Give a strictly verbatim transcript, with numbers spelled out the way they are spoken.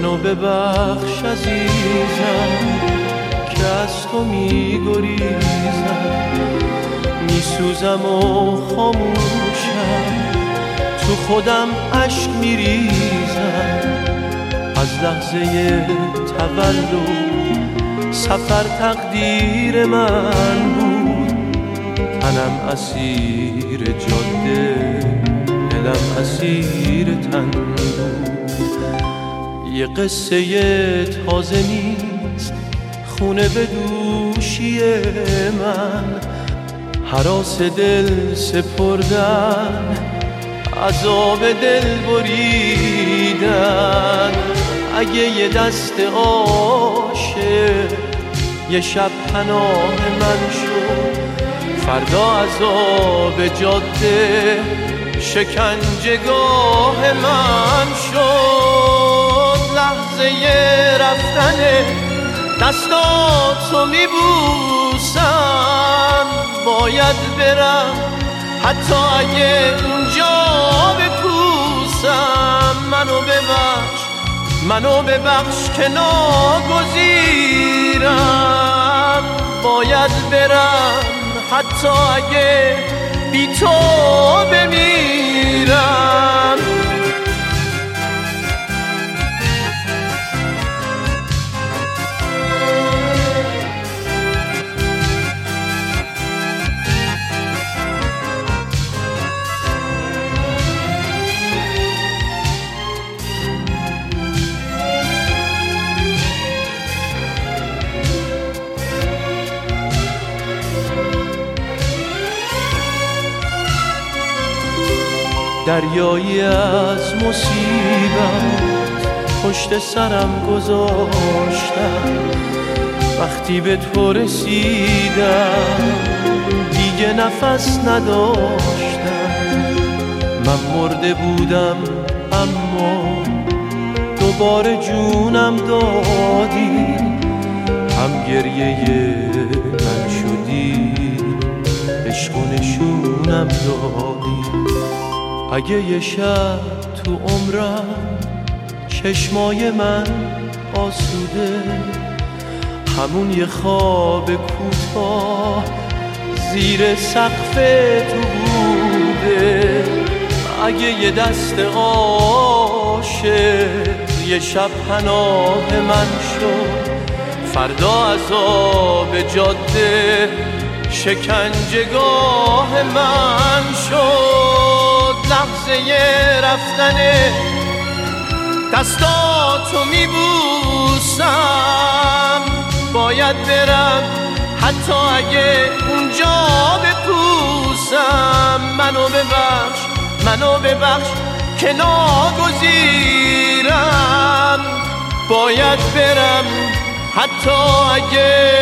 منو ببخش عزیزم که از تو میگریزم، میسوزم و خاموشم، تو خودم عشق میریزم. از لحظه تولد سفر تقدیر من بود، تنم اسیر جاده، دلم اسیر تن بود. یه قصه تازه نیست خونه به دوشی من، هراس دل سپردن، عذاب دل بریدن. اگه یه دست عاشق یه شب پناه من شد، فردا عذاب جاده شکنجهگاه من شد. لحظه رفتن دستاتو میبوسم، باید برم حتی اگه اونجا بپوسم. منو ببخش، منو ببخش که ناگزیرم، باید برم حتی اگه بی تو بمیرم. دریایی از مصیبت پشت سرم گذاشتم، وقتی به تو رسیدم دیگه نفس نداشتم. من مرده بودم اما دوباره جونم دادی، هم گریه من شدی، عشق و نشونم دادی. اگه یه شب تو عمرم چشمای من آسوده، همون یه خواب کوتاه زیر سقف تو بوده. اگه یه دست عاشق یه شب پناه من شد، فردا عذاب جاده شکنجهگاه من شد. لحظه رفتن دستاتو میبوسم، باید برم حتی اگه اونجا بپوسم. منو ببخش، منو ببخش که ناگزیرم، باید برم حتی اگه